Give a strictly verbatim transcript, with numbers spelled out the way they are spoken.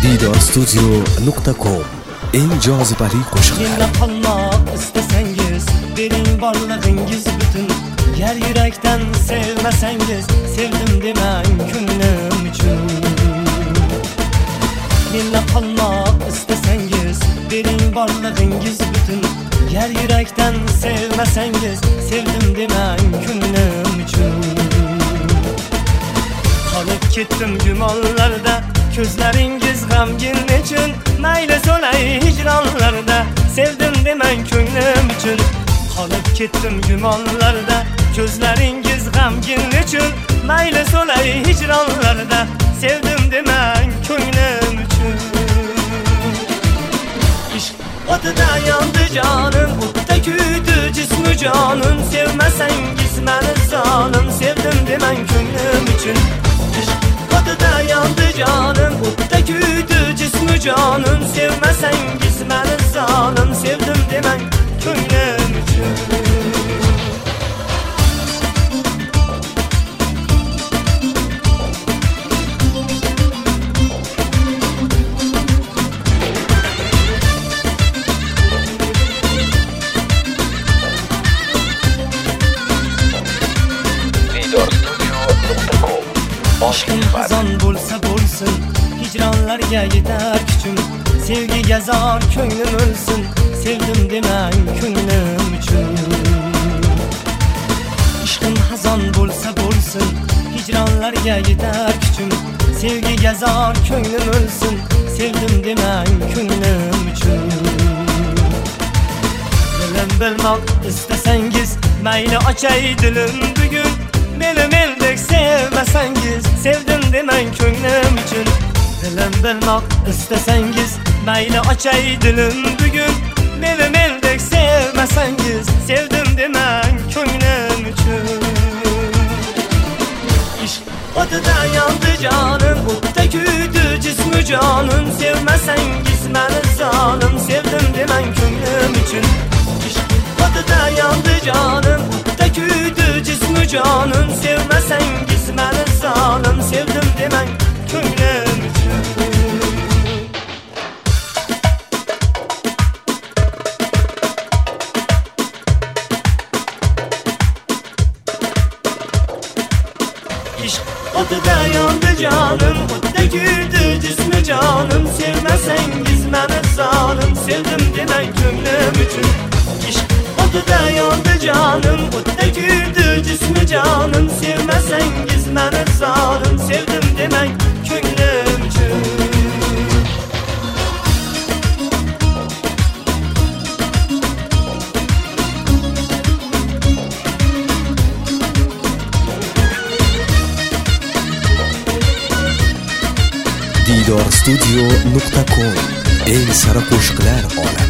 diydor studio nuqta com eng jozibali qo'shiqlar. Yana qolmoq istasangiz, bering borlig'ingiz butun. Yer yurakdan sevmasangiz, sevdim demang ko'nglim uchun. Yana qolmoq istasangiz, bering borlig'ingiz butun. Yer yurakdan sevmasangiz, sevdim demang ko'nglim uchun. Qolib ketdim gumonlarda, ko'zlaringiz g'amgin nechun? Mayli so'lay hijronlarda, sevdim demang ko'nglim uchun. Qolib ketdim gumonlarda, ko'zlaringiz g'amgin nechun? Mayli so'lay hijronlarda, sevdim demang ko'nglim uchun. Ishq o'tida yondi jonim, o'tda kuydi jismi jonim. Sevmasangiz meni zolim, sevdim demang ko'nglim uchun. O'tida yondi jonim, o'tda kuydi jismi jonim. Sevmasangiz meni zolim, sevdim demang ko'nglim uchun. Ishqim xazon bo'lsa bo'lsin, hijronlarga yetar kuchim. Sevgiga zor ko'nglim o'lsin, sevdim demang ko'nglim uchun. Ishqim xazon bo'lsa bo'lsin, hijronlarga yetar kuchim. Sevgiga zor ko'nglim o'lsin, sevdim demang ko'nglim uchun. Dilim bilmoq istasangiz, mayli ochay dilim bugun. Meni mendek sevmasangiz, sevdim demang ko'nglim uchun. Dilim bilmoq istasangiz, mayli ochay dilim bugun. Meni mendek sevmasangiz, sevdim demang ko'nglim uchun. Ishq o'tida yondi jonim, o'tda kuydi jismi jonim. Sevmasangiz meni zolim, sevdim demang ko'nglim uchun. Ishq o'tida yondi jonim, o'tda kuydi jismi jonim. Sevmasangiz meni zolim, sevdim demang ko'nglim uchun. Ishq o'tida yondi jonim, o'tda kuydi jismi jonim. Sevmasangiz meni zolim, sevdim demang ko'nglim uchun. Ishq o'tida yondi jonim, o'tda kuydi jismi jonim. Sevmasangiz meni zolim, sevdim demang ko'nglim uchun. diydor studio nuqta com eng sara qo'shiqlar olami.